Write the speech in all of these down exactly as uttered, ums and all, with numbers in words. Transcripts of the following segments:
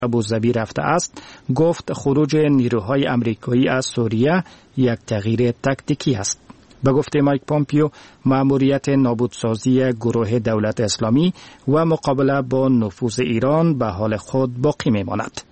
ابوظبی رفته است، گفت خروج نیروهای آمریکایی از سوریه یک تغییر تاکتیکی است. به گفته مایک پومپیو، مأموریت نابودسازی گروه دولت اسلامی و مقابله با نفوذ ایران به حال خود باقی میماند.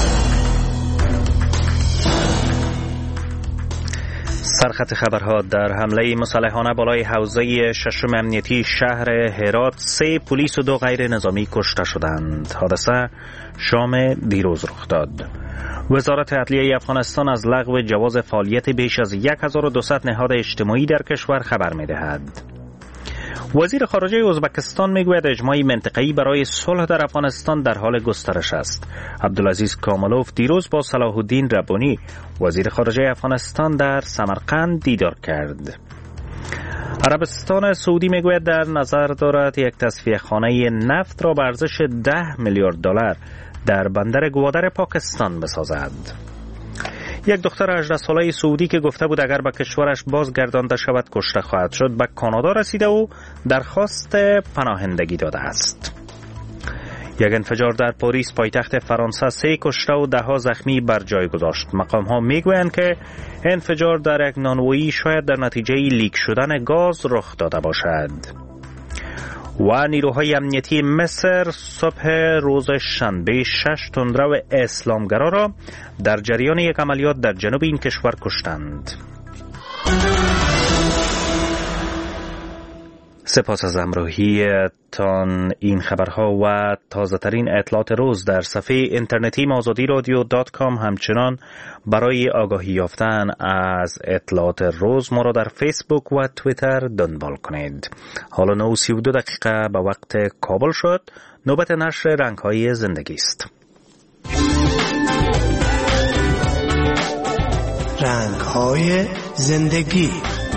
سرخط خبرها: در حمله مسلحانه بالای حوزه ششم امنیتی شهر هرات سه پلیس و دو غیر نظامی کشته شدند. حادثه شام دیروز رخ داد. وزارت عدلیه افغانستان از لغو جواز فعالیت بیش از هزار و دویست نهاد اجتماعی در کشور خبر می‌دهد. وزیر خارجه ازبکستان میگوید اجماع منطقه‌ای برای صلح در افغانستان در حال گسترش است. عبدالعزیز کاملوف دیروز با صلاح الدین ربانی وزیر خارجه افغانستان در سمرقند دیدار کرد. عربستان سعودی میگوید در نظر دارد یک تصفیه خانه نفت را به ارزش ده میلیارد دلار در بندر گوادر پاکستان بسازد. یک دختر هجده ساله سعودی که گفته بود اگر به کشورش بازگردانده شود کشته خواهد شد، به کانادا رسیده و درخواست پناهندگی داده است. یک انفجار در پاریس پایتخت فرانسه سه کشته و ده ها زخمی بر جای گذاشت. مقام ها میگویند که انفجار در یک نانوایی شاید در نتیجه لیک شدن گاز رخ داده باشد. و نیروهای امنیتی مصر صبح روز شنبه شش تندرو اسلامگرا را در جریان یک عملیات در جنوب این کشور کشتند. سپاس از همراهیتان. این خبرها و تازه ترین اطلاعات روز در صفحه اینترنتی آزادی رادیو دات کام. همچنان برای آگاهی یافتن از اطلاعات روز ما را در فیسبوک و توییتر دنبال کنید. حالا نه و سی و دو دقیقه به وقت کابل شد. نوبت نشر رنگ‌های زندگی است. رنگ‌های زندگی.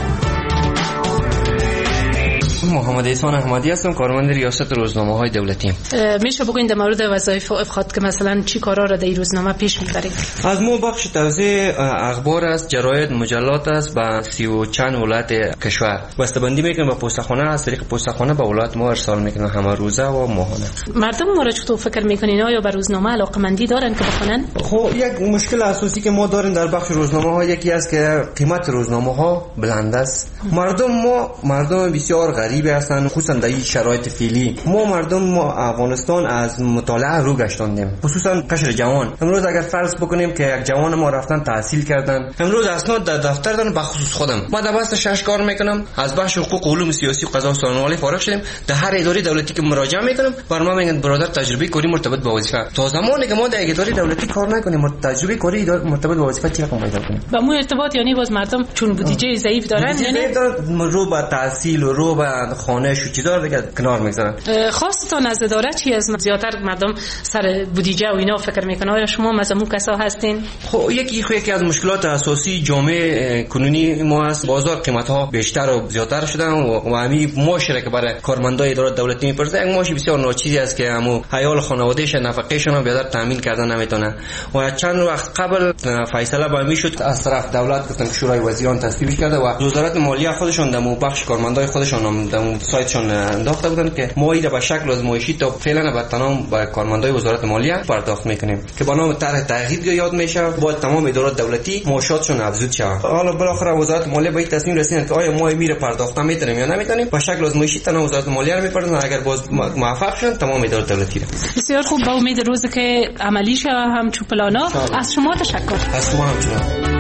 محمد احسان احمدی هستم، کارمند ریاست روزنامه‌های دولتی. میشه بگوین در مورد وظایف و افخاط که مثلا چی کارا را در این روزنامه پیش میبرید؟ از ما بخش توزیع اخبار است، جراید، مجلات است به سی و چند ولایت کشور. بسته‌بندی میکنیم به پستخانه، از طریق پستخانه به ولایت ما ارسال میکنیم همه روزه و ماهانه. مردم ما را چطور فکر میکنین؟ آیا به روزنامه علاقه‌مندی دارن که بخونن؟ خب یک مشکل اساسی که ما داریم در بخش روزنامه‌ها یکی است که قیمت روزنامه‌ها بلند است. مردم ما مردم بسیار غریبی هستند، خصوصا در این شرایط فعلی. ما مردم ما افغانستان از مطالعه رو گشتاندیم، خصوصا قشر جوان. امروز اگر فرض بکنیم که یک جوان ما رفتن تحصیل کردن، امروز اسناد در دفتر دارن، به خصوص خودم ما در بست شش کار میکنم، از بخش حقوق علوم سیاسی و قضا و سخنرانی فارغ شدیم. در هر اداره دولتی که مراجعه میکنم بر ما میگن برادر تجربه کاری مرتبط با وظیفه. تا زمانی که ما در اداره دولتی کار نکنیم تجربه کاری مرتبط با وظیفه چی رقم پیدا کنیم؟ با مو ارتباط یعنی باز مردم چون بودجه ضعیف دارن، یعنی رو به تحصیل و رو به خانه شو چیزا رو دیگه کنار میگذارن. خواستتون از اداره چی از زیاتر مردم سر بودجه و اینا فکر میکنن؟ آیا شما مزمون کسا هستین؟ خب یکی خو یکی از مشکلات اساسی جامعه کنونی ما است، بازار قیمت ها بیشتر و زیاتر شدن و همین معاشره که برای کارمندای اداره دولتی میپرسه یک معاش بسیار ناچیزی است که همو عیال خانوادهش نفقهشون رو بیادر تامین کردن نمیتونه. و چند وقت قبل فیصله با میشد از طرف دولت گفتن که شورای وزیران تصویب کرده و وزارت مالیه خودشون دمو بخش کارمندای خودشون دمو سایتشون انداخته بودن که ما اینا به شکل آزمایشی تا فعلا به تمام با کارمندای وزارت مالیه پرداخت میکنیم که با نام طرح تغییر یاد میشه با تمام ادارات دولتی معاشاتشون افزود شه. حالا بالاخره وزارت مالیه به این تصمیم رسیدن که آیا ما میره پرداخت میتونیم یا نمیتونیم. با شکل آزمایشی تنها وزارت مالیه رو میپردازن، اگر باز موفق شدن تمام ادارات دولتی رو. بسیار خوب، با امید روزی که عملی شه هم چو پلانا. از شما تشکر. از شما همچنین.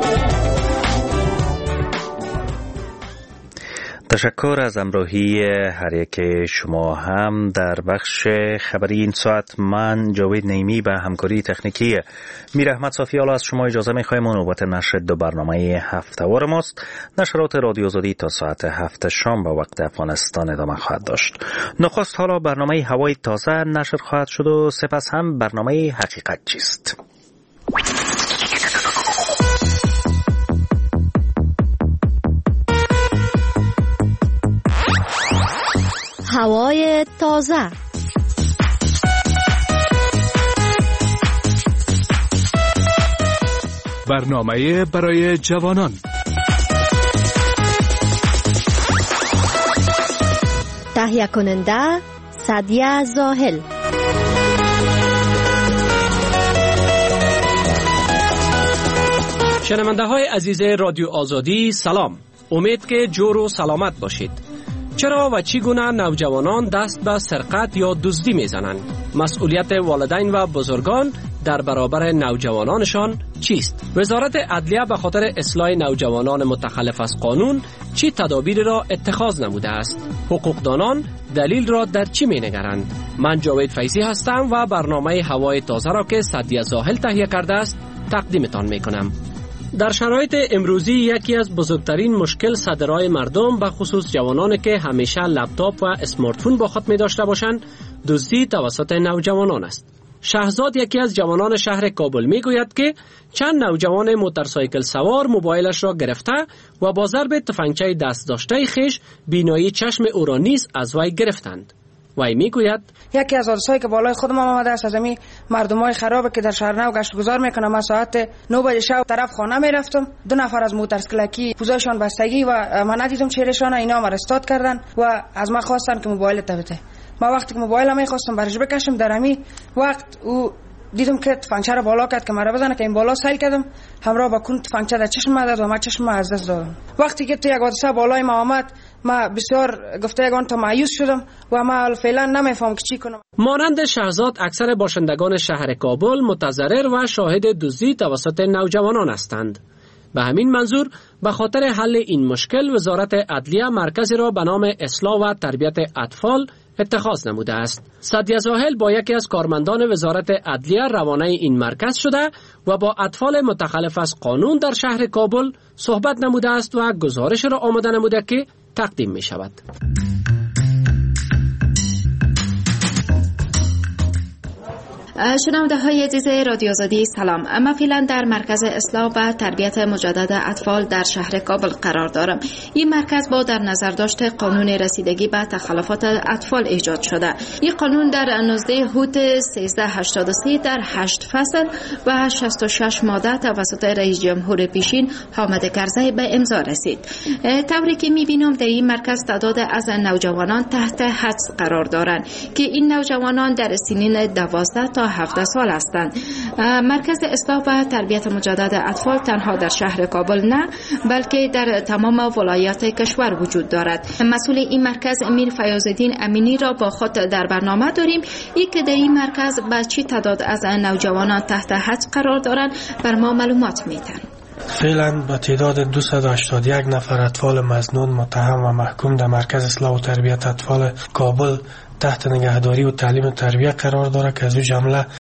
تشکر از همراهی هر یک شما هم در بخش خبری این ساعت. من جاوید نیمی به همکاری تکنیکی میر احمد صافی حالا از شما اجازه می‌خوایم و نوبت نشر دو برنامه هفته‌وار ماست. نشرات رادیو آزادی تا ساعت هفت شام با وقت افغانستان ادامه خواهد داشت. نخست حالا برنامه هوای تازه نشر خواهد شد و سپس هم برنامه حقیقت چیست. هوای تازه. برنامه برای جوانان. تهیه کننده سعدیه زاهل. شنونده های عزیز رادیو آزادی سلام، امید که جور و سلامت باشید. چرا و چگونه نوجوانان دست به سرقت یا دزدی میزنند؟ مسئولیت والدین و بزرگان در برابر نوجوانانشان چیست؟ وزارت عدلیه به خاطر اصلاح نوجوانان متخلف از قانون چی تدابیر را اتخاذ نموده است؟ حقوقدانان دلیل را در چی می نگرند؟ من جاوید فیضی هستم و برنامه هوای تازه را که سعدیه زاهل تهیه کرده است تقدیمتان می کنم. در شرایط امروزی یکی از بزرگترین مشکل صدرای مردم به خصوص جوانانی که همیشه لپتاپ و اسمارت فون با خود می داشته باشند دزدی توسط نوجوانان است. شهزاد یکی از جوانان شهر کابل می گوید که چند نوجوان موتورسایکل سوار موبایلش را گرفته و با ضرب تفنگچه دست داشته خیش بینایی چشم او را نیز از وی گرفتند. وی می گوید یکی از حادثه‌ای که بالای خودم آمده است از امی مردمای خرابه که در شهر نو گشت گذار میکنم. من ساعت نه بجه شب طرف خانه میرفتم، دو نفر از موتورسیکلکی پوزشان بستگی و من ندیدم چهرهشان، اینا ما استاد کردن و از من خواستن که موبایل بده. ما وقتی که موبایل می خواستم برش بکشم در امی وقت او دیدم که تفنگچه را بالا کرد که مرا بزنه که این بالا سیل کردم، همراه با کون تفنگچه در چشم من داد و من چشم من از دست دادم. وقتی که تو یک حادثه بالای ما آمد ما بسیار گفتگان تا مایوس شدم و ما فعلا نمیفهم که چی کنم. مانند شهزاد اکثر باشندگان شهر کابل متضرر و شاهد دزدی توسط نوجوانان هستند. به همین منظور به خاطر حل این مشکل وزارت عدلیه مرکزی را به نام اصلاح و تربیت اطفال اتخاذ نموده است. سعدیه زاهل با یکی از کارمندان وزارت عدلیه روانه این مرکز شده و با اطفال متخلف از قانون در شهر کابل صحبت نموده است و گزارش را آماده نموده که تقدیم می شود. شنونده های عزیز رادیو آزادی سلام. من فعلا در مرکز اصلاح و تربیت مجدد اطفال در شهر کابل قرار دارم. این مرکز با در نظر داشت قانون رسیدگی به تخلفات اطفال ایجاد شده. این قانون در نوزده هوت سیزده هشتاد و سه در هشت فصل و شصت و شش ماده توسط رئیس جمهور پیشین حامد کرزی به امضا رسید. طوری که می‌بینم در این مرکز تعداد از نوجوانان تحت حدس قرار دارند که این نوجوانان در سنین دوازده تا هفده سال هستند. مرکز اصلاح و تربیت مجدد اطفال تنها در شهر کابل نه بلکه در تمام ولایات کشور وجود دارد. مسئول این مرکز امیر فیاض‌الدین امینی را با خود در برنامه داریم. ای که در این مرکز با چه تعداد از نوجوانان تحت حدس قرار دارند بر ما معلومات میدن. فعلا با تعداد دویست و هشتاد و یک نفر اطفال مظنون متهم و محکوم در مرکز اصلاح و تربیت اطفال کابل تحت نگهداری و تعلیم و تربیت قرار دارد که از او جمله